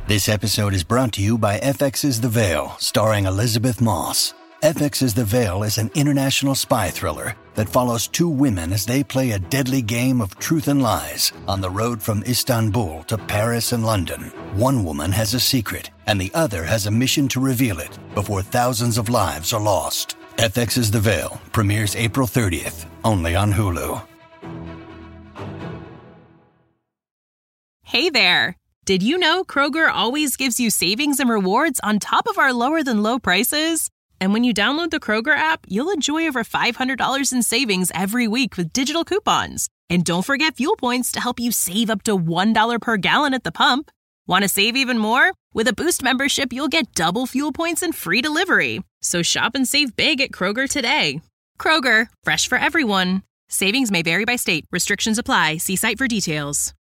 This episode is brought to you by FX's The Veil, starring Elizabeth Moss. FX's The Veil is an international spy thriller that follows two women as they play a deadly game of truth and lies on the road from Istanbul to Paris and London. One woman has a secret, and the other has a mission to reveal it before thousands of lives are lost. FX's The Veil premieres April 30th, only on Hulu. Hey there! Did you know Kroger always gives you savings and rewards on top of our lower-than-low prices? And when you download the Kroger app, you'll enjoy over $500 in savings every week with digital coupons. And don't forget fuel points to help you save up to $1 per gallon at the pump. Want to save even more? With a Boost membership, you'll get double fuel points and free delivery. So shop and save big at Kroger today. Kroger, fresh for everyone. Savings may vary by state. Restrictions apply. See site for details.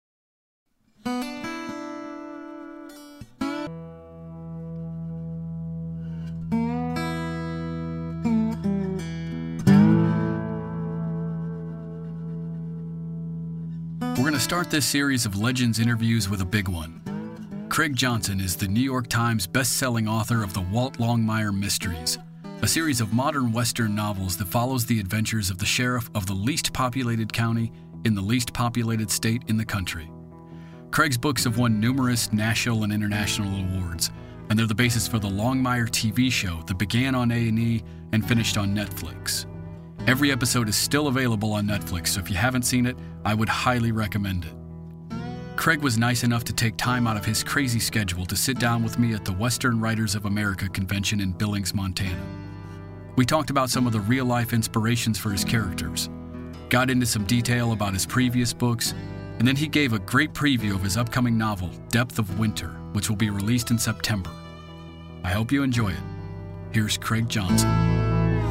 We're going to start this series of Legends interviews with a big one. Craig Johnson is the New York Times best-selling author of the Walt Longmire Mysteries, a series of modern Western novels that follows the adventures of the sheriff of the least populated county in the least populated state in the country. Craig's books have won numerous national and international awards, and they're the basis for the Longmire TV show that began on A&E and finished on Netflix. Every episode is still available on Netflix, so if you haven't seen it, I would highly recommend it. Craig was nice enough to take time out of his crazy schedule to sit down with me at the Western Writers of America convention in Billings, Montana. We talked about some of the real-life inspirations for his characters, got into some detail about his previous books, and then he gave a great preview of his upcoming novel, Depth of Winter, which will be released in September. I hope you enjoy it. Here's Craig Johnson.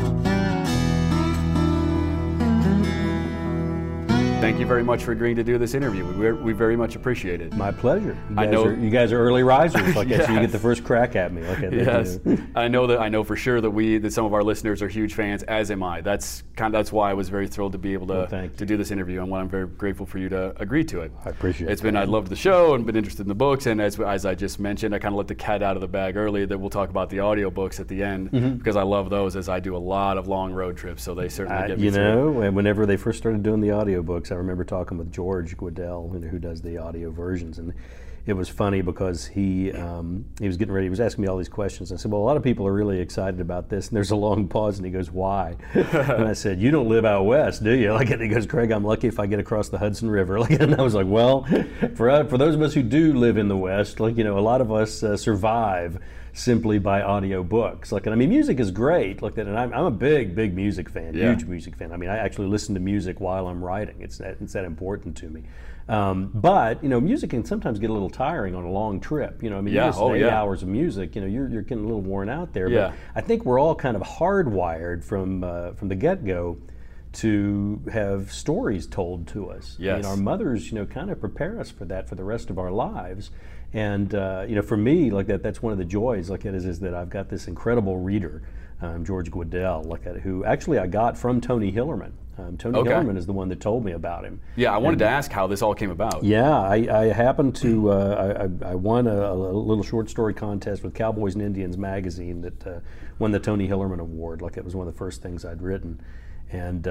Thank you very much for agreeing to do this interview. We very much appreciate it. My pleasure. You guys are early risers, like yes. So you get the first crack at me. Like yes, I know for sure that some of our listeners are huge fans, as am I. That's why I was very thrilled to be able to do this interview, and why I'm very grateful for you to agree to it. I appreciate it. I loved the show and been interested in the books, and as I just mentioned, I kind of let the cat out of the bag earlier that we'll talk about the audiobooks at the end, because I love those, as I do a lot of long road trips, so they certainly get me through. Whenever they first started doing the audiobooks, I remember talking with George Guidall, who does the audio versions, and it was funny because he was getting ready. He was asking me all these questions. I said, "Well, a lot of people are really excited about this." And there's a long pause, and he goes, "Why?" And I said, "You don't live out west, do you?" And he goes, "Craig, I'm lucky if I get across the Hudson River." And I was like, "Well, for those of us who do live in the West, a lot of us survive simply by audio books. Music is great. And I'm a big music fan, huge music fan. I actually listen to music while I'm writing. It's that important to me. But music can sometimes get a little tiring on a long trip. You listen to 8 hours of music. You're getting a little worn out there. Yeah. But I think we're all kind of hardwired from the get-go to have stories told to us. Yes. Our mothers, kind of prepare us for that for the rest of our lives. And for me, that's one of the joys. Is that I've got this incredible reader, George Guidall, who actually I got from Tony Hillerman. Tony Hillerman is the one that told me about him. Yeah, I wanted to ask how this all came about. Yeah, I happened to I won a little short story contest with Cowboys and Indians magazine that won the Tony Hillerman Award. It was one of the first things I'd written. And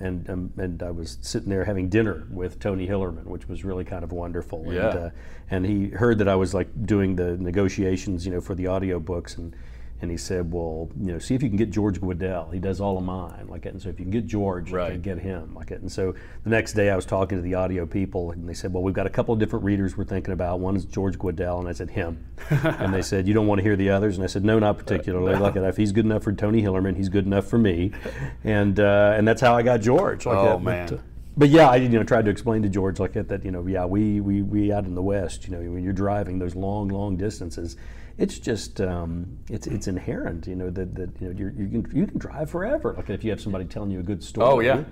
I was sitting there having dinner with Tony Hillerman, which was really kind of wonderful. Yeah. And he heard that I was doing the negotiations, for the audiobooks, and he said, "Well, see if you can get George Guidall. He does all of mine." And so if you can get George, you can get him. And so the next day I was talking to the audio people, and they said, "Well, we've got a couple of different readers we're thinking about. One is George Guidall," and I said, "Him." And they said, "You don't want to hear the others?" And I said, "No, not particularly. If he's good enough for Tony Hillerman, he's good enough for me." And that's how I got George. Man. But yeah, I tried to explain to George that we out in the West, when you're driving those long distances, it's just it's inherent, that you can drive forever. If you have somebody telling you a good story. Oh yeah.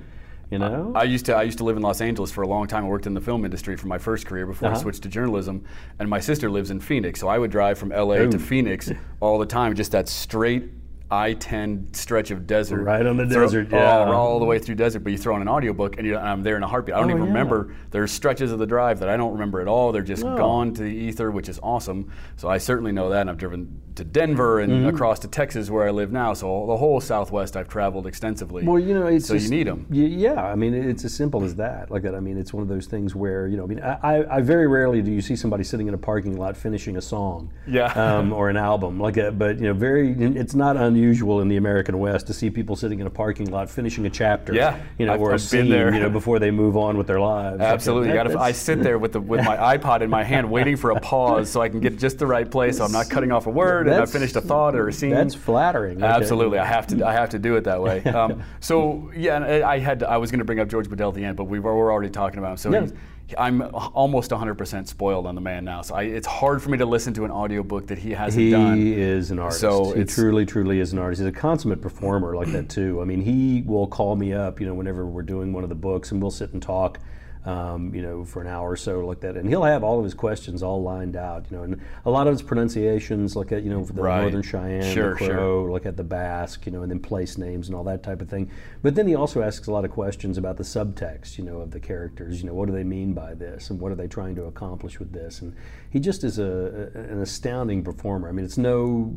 I used to live in Los Angeles for a long time. I worked in the film industry for my first career before I switched to journalism. And my sister lives in Phoenix, so I would drive from LA to Phoenix all the time, just that straight I-10 stretch of desert. Right on the desert, yeah. All the way through desert, but you throw on an audiobook and I'm there in a heartbeat. I don't even remember. There's stretches of the drive that I don't remember at all. They're just gone to the ether, which is awesome. So I certainly know that, and I've driven to Denver and across to Texas where I live now. So the whole Southwest I've traveled extensively. Well, it's so you need them. Yeah, I mean, it's as simple as that. Like that. I mean, it's one of those things where, I very rarely do you see somebody sitting in a parking lot finishing a song, or an album like that. But it's not unusual in the American West to see people sitting in a parking lot finishing a chapter, or a scene, before they move on with their lives. Absolutely, I sit there with my iPod in my hand, waiting for a pause so I can get just the right place, so I'm not cutting off a word and I finished a thought or a scene. That's flattering. Absolutely, I have to do it that way. So yeah, and I was going to bring up George Guidall at the end, but we're already talking about him. So I'm almost 100% spoiled on the man now. So it's hard for me to listen to an audiobook that he hasn't done. He is an artist. So he truly is an artist. He's a consummate performer like that too. I mean, he will call me up, whenever we're doing one of the books, and we'll sit and talk. For an hour or so like that, and he'll have all of his questions all lined out, and a lot of his pronunciations, like at for the Northern Cheyenne, the Crow, like at the Basque, and then place names and all that type of thing. But then he also asks a lot of questions about the subtext, of the characters. What do they mean by this, and what are they trying to accomplish with this? And he just is an astounding performer. I mean, it's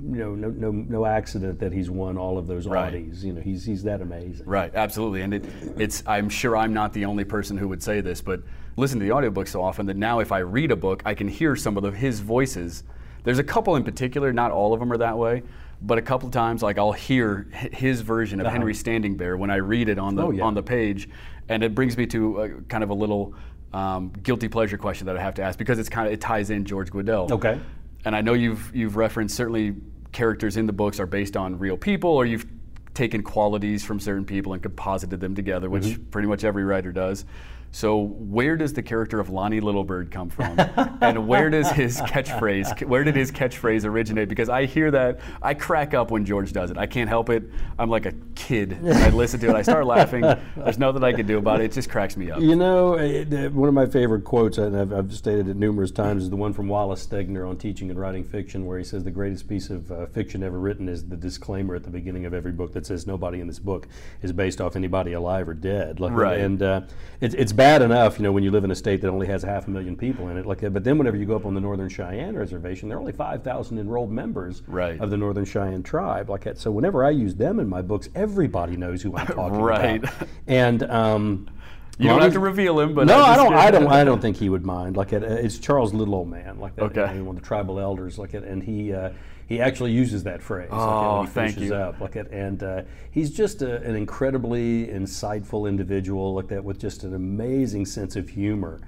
no accident that he's won all of those Audis. He's that amazing. Right, absolutely, and it's. I'm sure I'm not the only person who would say this, but listen to the audiobook so often that now if I read a book, I can hear some of his voices. There's a couple in particular, not all of them are that way, but a couple of times like I'll hear his version of Henry Standing Bear when I read it on the page, and it brings me to kind of a little guilty pleasure question that I have to ask, because it ties in George Guidall. Okay. And I know you've referenced certainly characters in the books are based on real people, or you've taken qualities from certain people and composited them together, which pretty much every writer does. So where does the character of Lonnie Littlebird come from? And where did his catchphrase originate? Because I hear that, I crack up when George does it. I can't help it. I'm like a kid. I listen to it, I start laughing. There's nothing I can do about it. It just cracks me up. One of my favorite quotes, and I've stated it numerous times, is the one from Wallace Stegner on Teaching and Writing Fiction, where he says the greatest piece of fiction ever written is the disclaimer at the beginning of every book that says nobody in this book is based off anybody alive or dead. Right. And it's bad enough, when you live in a state that only has 500,000 people in it. But then whenever you go up on the Northern Cheyenne Reservation, there are only 5,000 enrolled members of the Northern Cheyenne tribe. So whenever I use them in my books, everybody knows who I'm talking about. And you don't have to reveal him, but no, I don't think he would mind. It's Charles Little Old Man, like that. Okay. One of the tribal elders, and he actually uses that phrase. Oh, when he finishes up, and he's just an incredibly insightful individual, like that, with just an amazing sense of humor,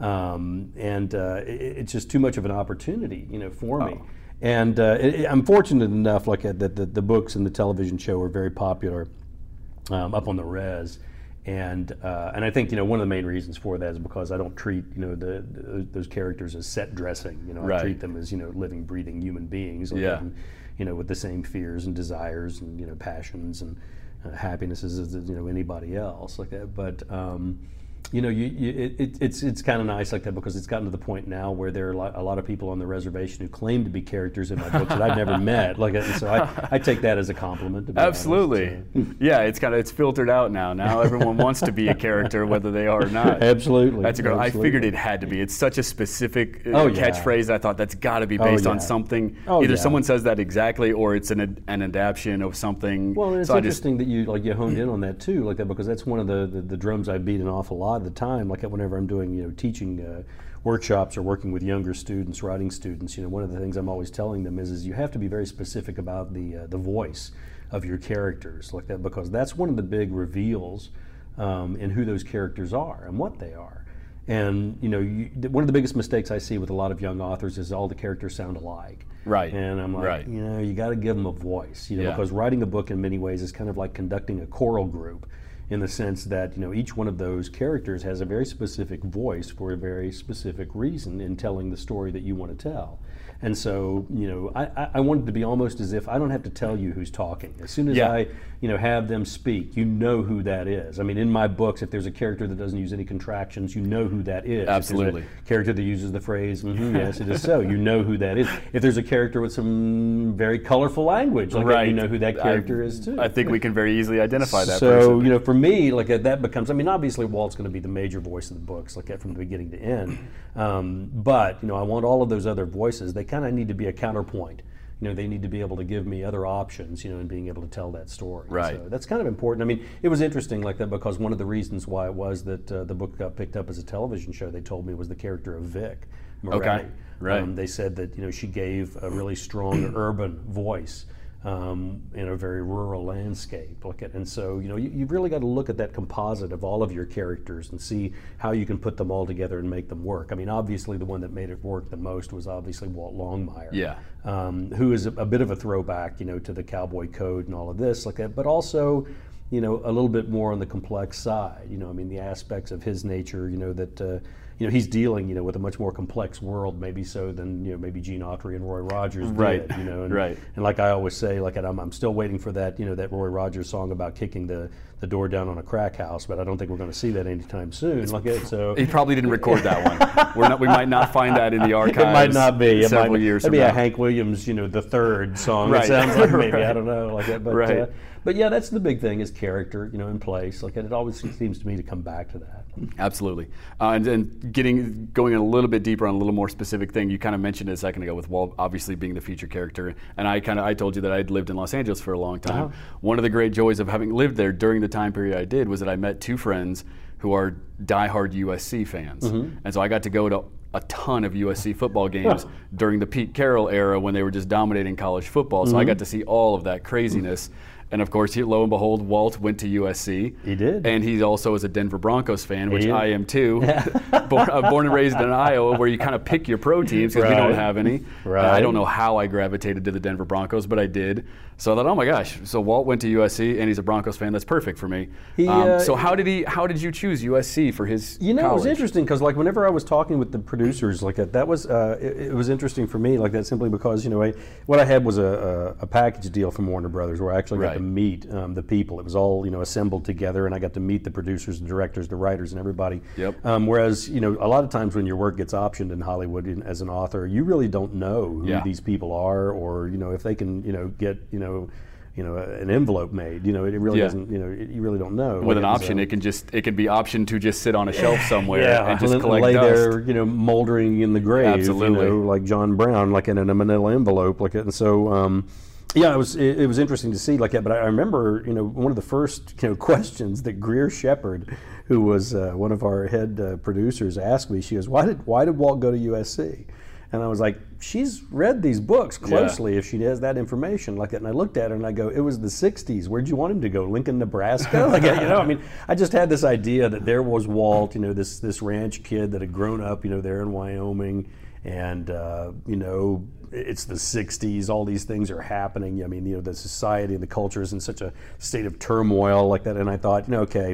it's just too much of an opportunity, for me. And I'm fortunate enough, that the books and the television show are very popular up on the res. And I think one of the main reasons for that is because I don't treat those characters as set dressing. I treat them as living, breathing human beings. With the same fears and desires and passions and happinesses as anybody else like that. But it's kind of nice like that, because it's gotten to the point now where there are a lot of people on the reservation who claim to be characters in my books that I've never met. And so I take that as a compliment. To be Absolutely, honest. Yeah. It's filtered out now. Now everyone wants to be a character, whether they are or not. Absolutely. That's a good. I figured it had to be. It's such a specific catchphrase. I thought that's got to be based on something. Either someone says that exactly, or it's an adaptation of something. Well, and it's interesting that you honed in on that too, because that's one of the drums I beat an awful lot of the time, whenever I'm doing teaching workshops or working with younger students, writing students. One of the things I'm always telling them is you have to be very specific about the voice of your characters like that, because that's one of the big reveals in who those characters are and what they are. And one of the biggest mistakes I see with a lot of young authors is all the characters sound alike. Right. And I'm like, you got to give them a voice, because writing a book in many ways is kind of like conducting a choral group. in the sense that, you know, each one of those characters has a very specific voice for a very specific reason in telling the story that you want to tell. And so, you know, I wanted to be almost as if I don't have to tell you who's talking. As soon as I, you know, have them speak, you know who that is. I mean, in my books, if there's a character that doesn't use any contractions, you know who that is. Absolutely. If there's a character that uses the phrase, yes, it is so, you know who that is. If there's a character with some very colorful language, like that, you know who that character is too. I think we can very easily identify that so, person. you know, for me, like that becomes, I mean, obviously Walt's going to be the major voice of the books, like that from the beginning to end. But, you know, I want all of those other voices, they kind of need to be a counterpoint. You know, they need to be able to give me other options, you know, in being able to tell that story. Right. So that's kind of important. I mean, it was interesting like that because one of the reasons why it was that the book got picked up as a television show, they told me, was the character of Vic Moretti. Okay, right. They said that, you know, she gave a really strong urban voice in a very rural landscape. And so, you know, you've really got to look at that composite of all of your characters and see how you can put them all together and make them work. I mean, obviously the one that made it work the most was obviously Walt Longmire, who is a bit of a throwback, you know, to the cowboy code and all of this, like that, but also, you know, a little bit more on the complex side. You know, I mean, the aspects of his nature, you know, that you know, he's dealing, you know, with a much more complex world, maybe so than, you know, maybe Gene Autry and Roy Rogers did, you know, and like I always say, like I'm still waiting for that, you know, that Roy Rogers song about kicking the door down on a crack house, but I don't think we're going to see that anytime soon. So he probably didn't record that one. We might not find that in the archives. It might not be. Several years from now. Maybe a Hank Williams, you know, the third song. It sounds like maybe I don't know, like that. But but yeah, that's the big thing is character, you know, in place. Like it always seems to me to come back to that. Absolutely, and going a little bit deeper on a little more specific thing. You kind of mentioned it a second ago with Walt obviously being the feature character, and I told you that I'd lived in Los Angeles for a long time. One of the great joys of having lived there during the time period I did was that I met two friends who are diehard USC fans, and so I got to go to a ton of USC football games during the Pete Carroll era when they were just dominating college football. So I got to see all of that craziness. And of course, lo and behold, Walt went to USC. He did. And he also is a Denver Broncos fan, which I am too. Born and raised in Iowa, where you kind of pick your pro teams because we don't have any. I don't know how I gravitated to the Denver Broncos, but I did. So I thought, oh my gosh, so Walt went to USC and he's a Broncos fan. That's perfect for me. So how did you choose USC for his college? It was interesting because like whenever I was talking with the producers like that was it was interesting for me like that simply because, you know, what I had was a package deal from Warner Brothers where I actually got to meet the people. It was all, you know, assembled together, and I got to meet the producers, the directors, the writers, and everybody. Whereas, you know, a lot of times when your work gets optioned in Hollywood as an author, you really don't know who these people are, or, you know, if they can, you know, get, you know, an envelope made. You know, it really doesn't. You know, you really don't know. With an option, it can be optioned to just sit on a shelf somewhere and just collect lay dust. there, you know, moldering in the grave. Absolutely, you know, like John Brown, like in a manila envelope, like it. And so, yeah, it was interesting to see like that. But I remember, you know, one of the first, you know, questions that Greer Shepard, who was one of our head producers, asked me. She goes, "Why did Walt go to USC?" And I was like, she's read these books closely if she has that information like that. And I looked at her and I go, it was the 60s. Where'd you want him to go? Lincoln, Nebraska? Like, you know, I mean, I just had this idea that there was Walt, you know, this ranch kid that had grown up, you know, there in Wyoming. And, you know, it's the 60s. All these things are happening. I mean, you know, the society and the culture is in such a state of turmoil like that. And I thought, you know, okay,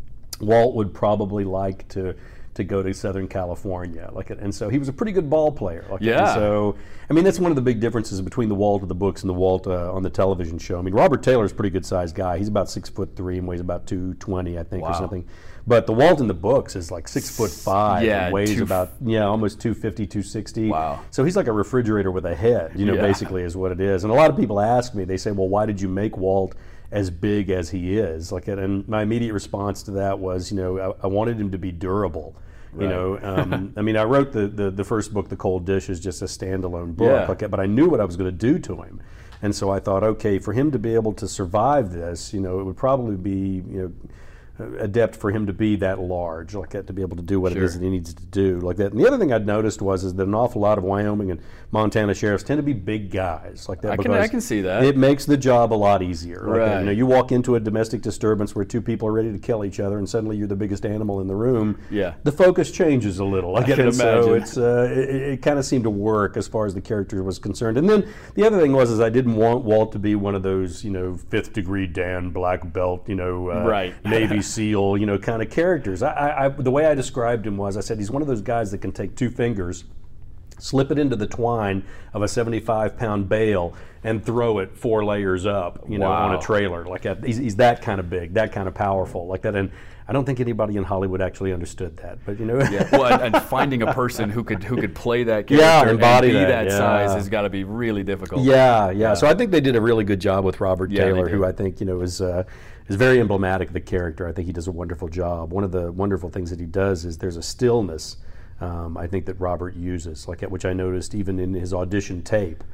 Walt would probably like to go to Southern California, and so he was a pretty good ball player. And so, I mean, that's one of the big differences between the Walt of the books and the Walt on the television show. I mean, Robert Taylor's a pretty good sized guy. He's about 6'3" and weighs about 220, I think, or something. But the Walt in the books is like 6'5" and weighs about almost 250, 260. Wow! So he's like a refrigerator with a head. You know, basically is what it is. And a lot of people ask me, they say, well, why did you make Walt as big as he is? And my immediate response to that was, you know, I wanted him to be durable. You know, I mean, I wrote the first book, The Cold Dish, is just a standalone book, but I knew what I was going to do to him. And so I thought, okay, for him to be able to survive this, you know, it would probably be, you adept for him to be that large, like that, to be able to do what it is that he needs to do, like that. And the other thing I'd noticed is that an awful lot of Wyoming and Montana sheriffs tend to be big guys, like that. I can see that. It makes the job a lot easier. Like that. Right. You know, you walk into a domestic disturbance where two people are ready to kill each other, and suddenly you're the biggest animal in the room. Yeah. The focus changes a little. I can imagine. So it kind of seemed to work as far as the character was concerned. And then the other thing was I didn't want Walt to be one of those, fifth degree Dan, black belt, right. Navy SEAL, kind of characters. The way I described him was, I said he's one of those guys that can take two fingers, slip it into the twine of a 75-pound bale, and throw it 4 layers up, on a trailer. Like that. He's that kind of big, that kind of powerful, like that. And I don't think anybody in Hollywood actually understood that, but Yeah. Well, and finding a person who could play that character and be that size has got to be really difficult. Yeah. So I think they did a really good job with Robert Taylor, who I think is very emblematic of the character. I think he does a wonderful job. One of the wonderful things that he does is there's a stillness, I think, that Robert uses, which I noticed even in his audition tape.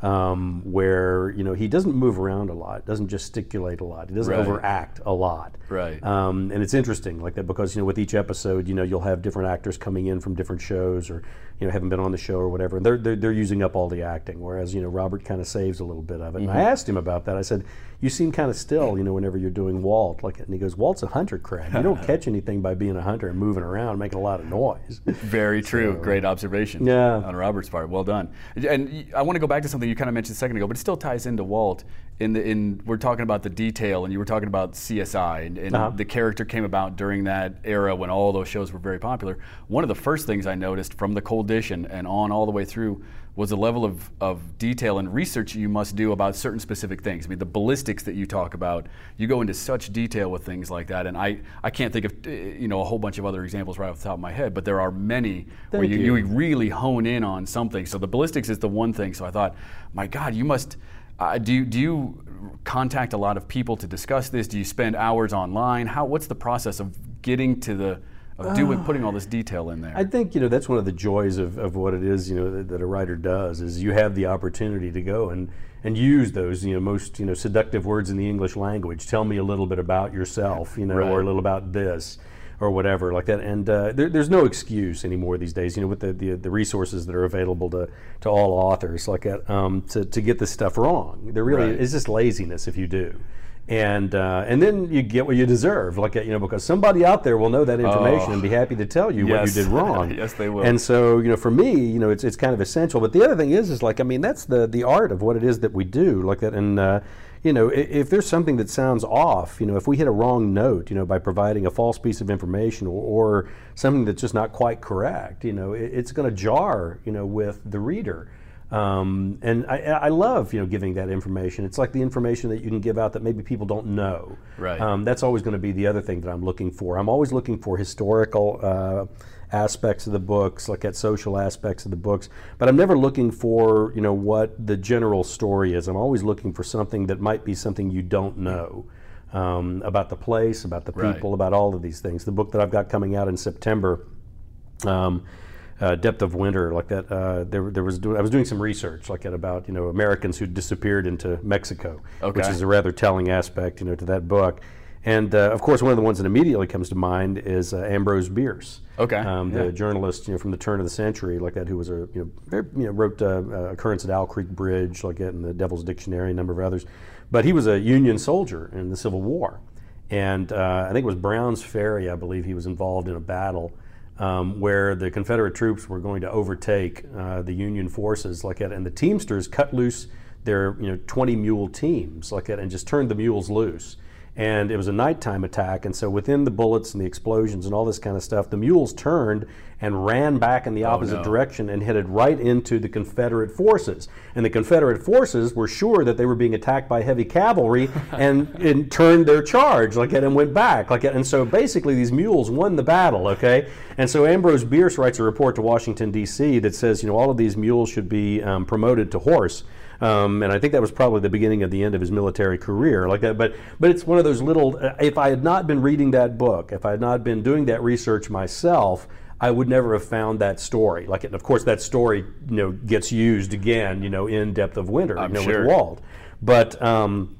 Where he doesn't move around a lot, doesn't gesticulate a lot, he doesn't overact a lot. Right. And it's interesting like that because with each episode, you'll have different actors coming in from different shows or haven't been on the show or whatever, and they're using up all the acting. Whereas Robert kind of saves a little bit of it. And I asked him about that. I said, "You seem kind of still, whenever you're doing Walt." And he goes, "Walt's a hunter, Craig. You don't catch anything by being a hunter and moving around, making a lot of noise." Very true. So, great observation. On Robert's part. Well done. And I want to go back to something you kind of mentioned a second ago, but it still ties into Walt. We're talking about the detail, and you were talking about CSI, and the character came about during that era when all those shows were very popular. One of the first things I noticed from the Cold Dish and on all the way through was the level of detail and research you must do about certain specific things. I mean, the ballistics that you talk about, you go into such detail with things like that, and I can't think of a whole bunch of other examples right off the top of my head, but there are many where you really hone in on something. So the ballistics is the one thing. So I thought, my God, you must. Do you contact a lot of people to discuss this? Do you spend hours online? What's the process of getting to putting all this detail in there? I think that's one of the joys of what it is that a writer does, is you have the opportunity to go and use those most seductive words in the English language. Tell me a little bit about yourself, or a little about this, or whatever like that. And there's no excuse anymore these days, with the resources that are available to all authors like that, to get this stuff wrong. There really is just laziness if you do. And then you get what you deserve, because somebody out there will know that information and be happy to tell you what you did wrong. Yes, they will. And so, for me, it's kind of essential. But the other thing is that's the art of what it is that we do, like that. And if there's something that sounds off, if we hit a wrong note, by providing a false piece of information or something that's just not quite correct, it's going to jar, with the reader. And I love, giving that information. It's like the information that you can give out that maybe people don't know. Right. That's always going to be the other thing that I'm looking for. I'm always looking for historical aspects of the books, like at social aspects of the books, but I'm never looking for, what the general story is. I'm always looking for something that might be something you don't know. About the place, about the people, about all of these things. The book that I've got coming out in September, Depth of Winter, like that. I was doing some research, like that, about Americans who disappeared into Mexico, which is a rather telling aspect, to that book. And of course, one of the ones that immediately comes to mind is Ambrose Bierce, the journalist, from the turn of the century, like that, who was wrote Occurrence at Owl Creek Bridge, like that, in the Devil's Dictionary, a number of others. But he was a Union soldier in the Civil War, and I think it was Brown's Ferry. I believe he was involved in a battle. Where the Confederate troops were going to overtake the Union forces, like that, and the Teamsters cut loose their 20 mule teams, like that, and just turned the mules loose. And it was a nighttime attack, and so within the bullets and the explosions and all this kind of stuff, the mules turned and ran back in the opposite direction and headed right into the Confederate forces. And the Confederate forces were sure that they were being attacked by heavy cavalry and turned their charge like that and went back like that. And so basically these mules won the battle, okay? And so Ambrose Bierce writes a report to Washington, D.C. that says, all of these mules should be promoted to horse. And I think that was probably the beginning of the end of his military career, like that. But it's one of those little. If I had not been reading that book, if I had not been doing that research myself, I would never have found that story. Like, of course, that story, gets used again, in Depth of Winter, with Walt. But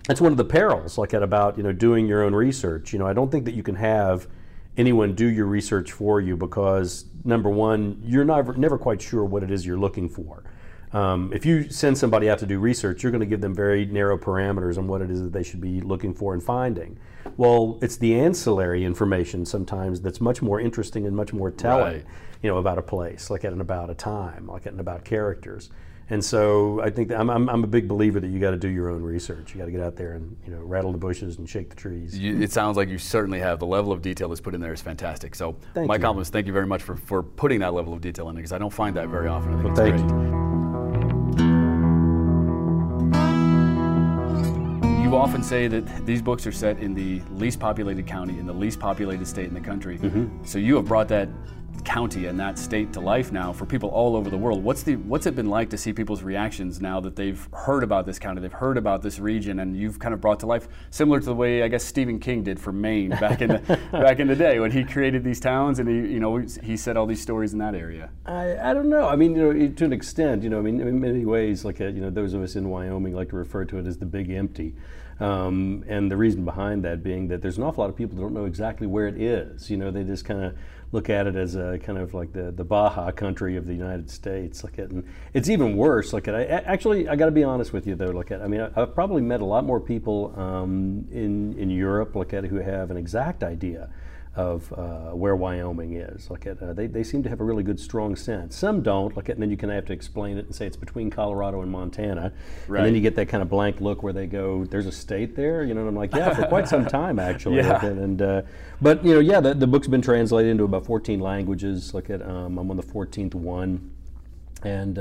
that's one of the perils, like about doing your own research. I don't think that you can have anyone do your research for you because, number one, you're never quite sure what it is you're looking for. If you send somebody out to do research, you're going to give them very narrow parameters on what it is that they should be looking for and finding. Well, it's the ancillary information sometimes that's much more interesting and much more telling, about a place, like and about a time, like and about characters. And so I think that I'm a big believer that you got to do your own research. You got to get out there and rattle the bushes and shake the trees. It sounds like you certainly have. The level of detail that's put in there is fantastic. So my compliments. Thank you very much for putting that level of detail in it because I don't find that very often. I think it's thank great. you. You often say that these books are set in the least populated county, in the least populated state in the country. Mm-hmm. So you have brought that county and that state to life now for people all over the world. What's it been like to see people's reactions now that they've heard about this county, they've heard about this region, and you've kind of brought to life, similar to the way I guess Stephen King did for Maine back in the day when he created these towns and he said all these stories in that area. I don't know. I mean, to an extent, in many ways, like those of us in Wyoming like to refer to it as the Big Empty. And the reason behind that being that there's an awful lot of people that don't know exactly where it is. They just kind of look at it as a kind of like the Baja country of the United States. And it's even worse. I got to be honest with you though. I've probably met a lot more people in Europe who have an exact idea of where Wyoming is. They seem to have a really good, strong sense. Some don't. And then you kind of have to explain it and say it's between Colorado and Montana. Right. And then you get that kind of blank look where they go, "There's a state there," and I'm like, "Yeah, for quite some time actually." Yeah. But the book's been translated into about 14 languages. I'm on the 14th one, and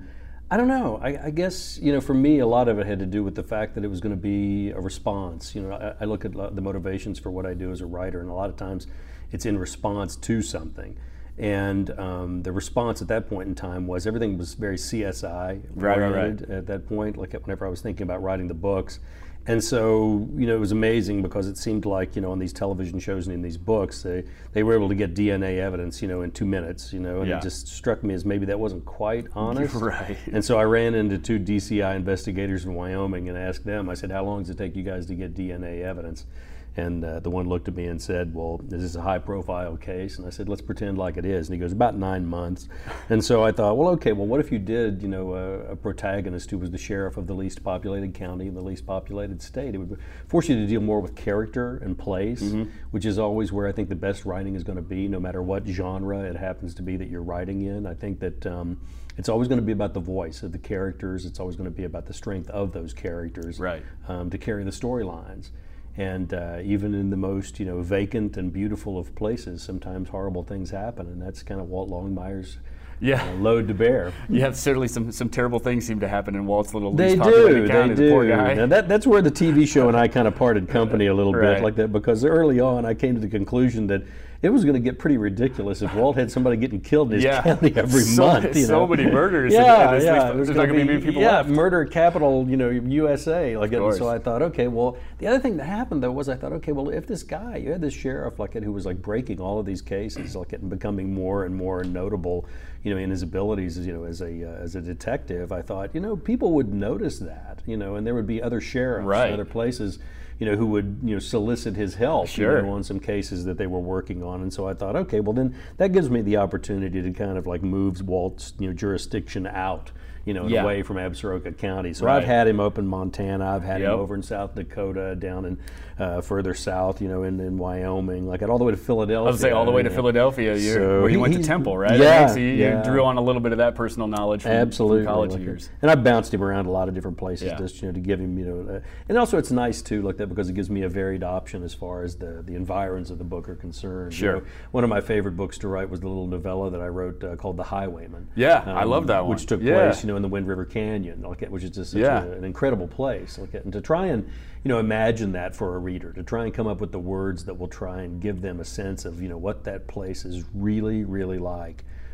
I don't know. I guess for me, a lot of it had to do with the fact that it was going to be a response. I look at the motivations for what I do as a writer, and a lot of times it's in response to something. And the response at that point in time was everything was very CSI oriented at that point. Whenever I was thinking about writing the books. And so, it was amazing because it seemed like, on these television shows and in these books, they were able to get DNA evidence, in 2 minutes, and it just struck me as maybe that wasn't quite honest. Right. And so I ran into 2 DCI investigators in Wyoming and asked them, I said, "How long does it take you guys to get DNA evidence?" And the one looked at me and said, "Well, this is a high-profile case." And I said, "Let's pretend like it is." And he goes, "About 9 months." And so I thought, well, okay, what if you did, a protagonist who was the sheriff of the least populated county in the least populated state? It would force you to deal more with character and place, mm-hmm. which is always where I think the best writing is going to be, no matter what genre it happens to be that you're writing in. I think that it's always going to be about the voice of the characters. It's always going to be about the strength of those characters to carry the storylines. And even in the most, vacant and beautiful of places, sometimes horrible things happen, and that's kind of Walt Longmire's load to bear. Yeah, certainly some terrible things seem to happen in Walt's little least populated county. They do. The poor guy. Now that's where the TV show and I kind of parted company a little bit like that, because early on I came to the conclusion that it was going to get pretty ridiculous if Walt had somebody getting killed in his county every month. So many murders. There's not going to be many people left. Murder capital, USA. And so I thought, okay, well, the other thing that happened though was I thought, okay, well, if this guy, you had this sheriff who was breaking all of these cases, and becoming more and more notable, in his abilities, as a detective, I thought, people would notice that, and there would be other sheriffs in other places, who would solicit his help on some cases that they were working on. And so I thought, okay, well then that gives me the opportunity to kind of move Walt's jurisdiction out, away from Absaroka County. So I've had him up in Montana, I've had him over in South Dakota, down in further south, in Wyoming, all the way to Philadelphia. I was all the way to Philadelphia, where you went to Temple, right? Yeah, so you drew on a little bit of that personal knowledge from college years. And I bounced him around a lot of different places just to give him, and also it's nice too because it gives me a varied option as far as the environs of the book are concerned. Sure. One of my favorite books to write was the little novella that I wrote called The Highwayman. Yeah, I love that one. Which took place, in the Wind River Canyon, which is just such an incredible place. And to try and imagine that for a reader, to try and come up with the words that will try and give them a sense of what that place is really, really like.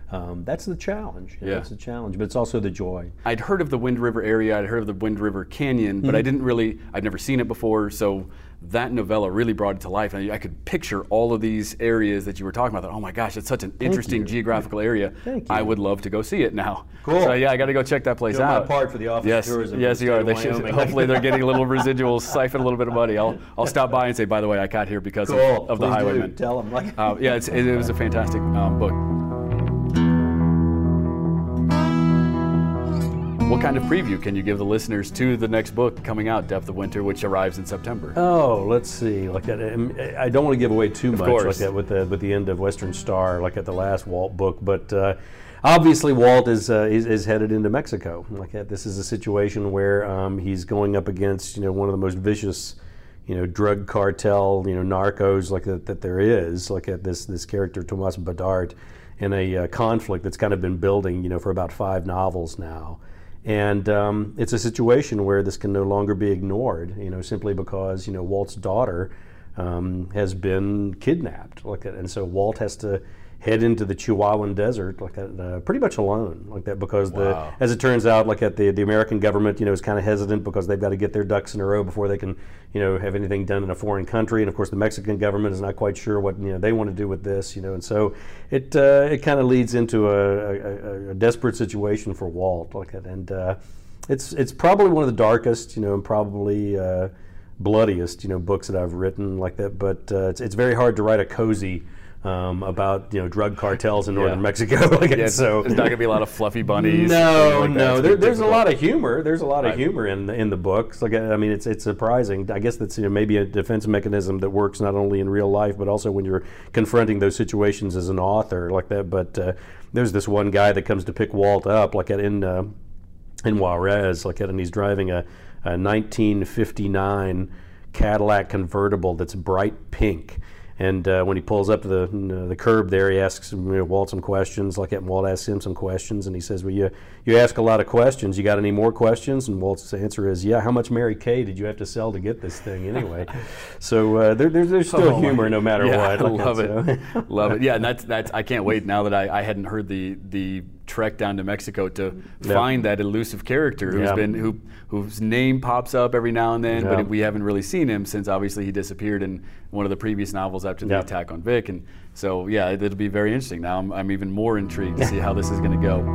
That's the challenge. Yeah. That's the challenge, but it's also the joy. I'd heard of the Wind River area, I'd heard of the Wind River Canyon, but I'd never seen it before, so that novella really brought it to life. And I could picture all of these areas that you were talking about. That, oh my gosh, it's such an interesting geographical area. Thank you. I would love to go see it now. Cool. So yeah, I got to go check that place out. My part for the Office of Tourism. Yes, you are. They should, Wyoming. hopefully they're getting a little residual, siphon a little bit of money. I'll stop by and say, by the way, I got here because of the Please Highwaymen. do. Tell them. Yeah, it was a fantastic book. What kind of preview can you give the listeners to the next book coming out, Depth of Winter, which arrives in September? Oh, let's see. Like that, I don't want to give away too much, course. like that with the end of Western Star, like at the last Walt book. But obviously, Walt is headed into Mexico. Like that, this is a situation where he's going up against one of the most vicious drug cartel narcos like that there is. Like at this character Tomas Badart in a conflict that's kind of been building for about 5 novels now. And it's a situation where this can no longer be ignored, simply because Walt's daughter has been kidnapped, like that, and so Walt has to head into the Chihuahuan desert like that, pretty much alone, like that, because as it turns out, like at the American government, is kind of hesitant because they've got to get their ducks in a row before they can, have anything done in a foreign country, and of course the Mexican government is not quite sure what they want to do with this, and so it kind of leads into a desperate situation for Walt, like that, and it's probably one of the darkest, and probably bloodiest, books that I've written like that, but it's very hard to write a cozy about drug cartels in northern Mexico. So there's not going to be a lot of fluffy bunnies. No. There's a lot of humor. There's a lot of humor in the books. Like I mean, it's surprising. I guess that's maybe a defense mechanism that works not only in real life but also when you're confronting those situations as an author like that. But there's this one guy that comes to pick Walt up like in Juarez like that, and he's driving a 1959 Cadillac convertible that's bright pink. And when he pulls up to the curb there, he asks Walt some questions like that, and Walt asks him some questions, and he says, well, you ask a lot of questions. You got any more questions? And Walt's answer is, yeah, how much Mary Kay did you have to sell to get this thing anyway? So there's still humor no matter what. I love it. Love it. Yeah, and that's I can't wait now that I hadn't heard the trek down to Mexico to find that elusive character whose name pops up every now and then, but we haven't really seen him since obviously he disappeared in one of the previous novels after the attack on Vic, and so yeah, it'll be very interesting. Now I'm even more intrigued to see how this is going to go.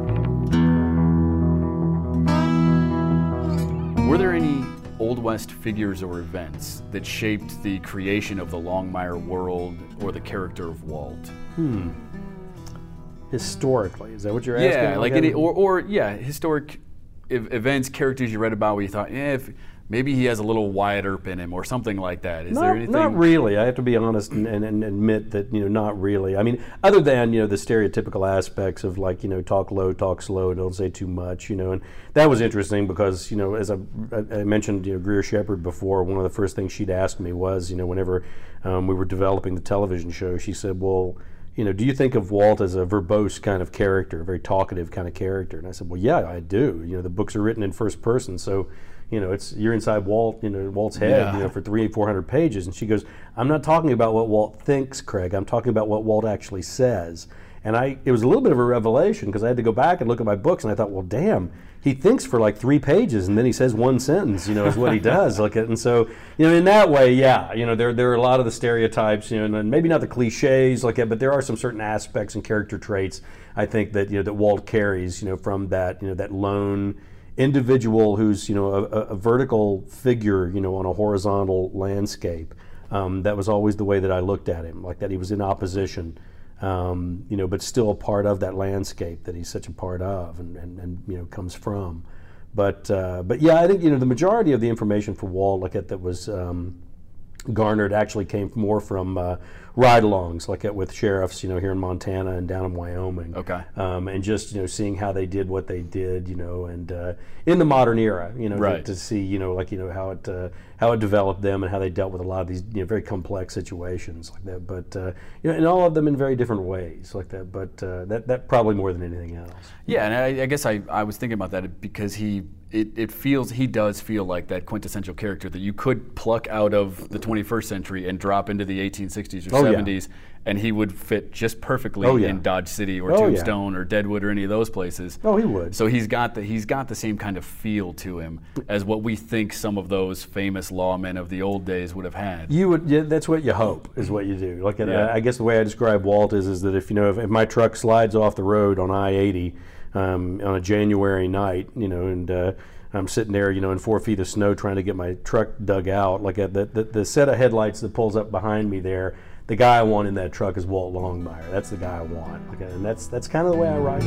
Were there any Old West figures or events that shaped the creation of the Longmire world or the character of Walt? Historically, is that what you're asking? Yeah, like historic events, characters you read about where you thought, if maybe he has a little Wyatt Earp in him or something like that. Is there anything? Not really. I have to be honest and admit that not really. I mean, other than the stereotypical aspects of like talk low, talk slow, don't say too much. And that was interesting because as I mentioned Greer Shepard before, one of the first things she'd asked me was whenever we were developing the television show, she said, well, do you think of Walt as a verbose kind of character, a very talkative kind of character? And I said, well, yeah, I do. The books are written in first person, so you're inside Walt's head, for 300-400 pages. And she goes, I'm not talking about what Walt thinks, Craig. I'm talking about what Walt actually says. And it was a little bit of a revelation because I had to go back and look at my books, and I thought, well, damn, he thinks for like 3 pages, and then he says one sentence, is what he does. And so, in that way, there are a lot of the stereotypes, and maybe not the cliches, but there are some certain aspects and character traits, I think, that, that Walt carries, from that, that lone individual who's, a vertical figure, on a horizontal landscape. That was always the way that I looked at him, like that he was in opposition. But still a part of that landscape that he's such a part of and comes from. But yeah, I think the majority of the information for Walt that was garnered actually came more from ride-alongs with sheriffs here in Montana and down in Wyoming. Okay. And just seeing how they did what they did and in the modern era right. to see how it developed them and how they dealt with a lot of these very complex situations like that. But and all of them in very different ways like that. But that probably more than anything else. Yeah, and I guess I was thinking about that because he he does feel like that quintessential character that you could pluck out of the 21st century and drop into the 1860s or 70s, and he would fit just perfectly in Dodge City or Tombstone or Deadwood or any of those places. Oh, he would. So he's got the same kind of feel to him as what we think some of those famous lawmen of the old days would have had. That's what you hope is what you do. Like I guess the way I describe Walt is that if my truck slides off the road on I-80 on a January night, and I'm sitting there, in 4 feet of snow trying to get my truck dug out. Like the set of headlights that pulls up behind me there, the guy I want in that truck is Walt Longmire. That's the guy I want. And that's kind of the way I ride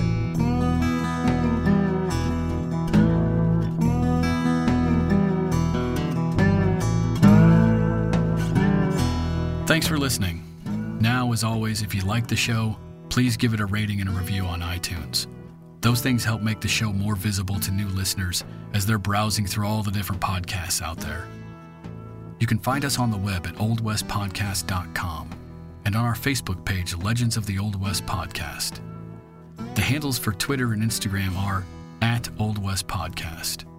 it. Thanks for listening. Now, as always, if you like the show, please give it a rating and a review on iTunes. Those things help make the show more visible to new listeners as they're browsing through all the different podcasts out there. You can find us on the web at oldwestpodcast.com and on our Facebook page, Legends of the Old West Podcast. The handles for Twitter and Instagram are @OldWestPodcast.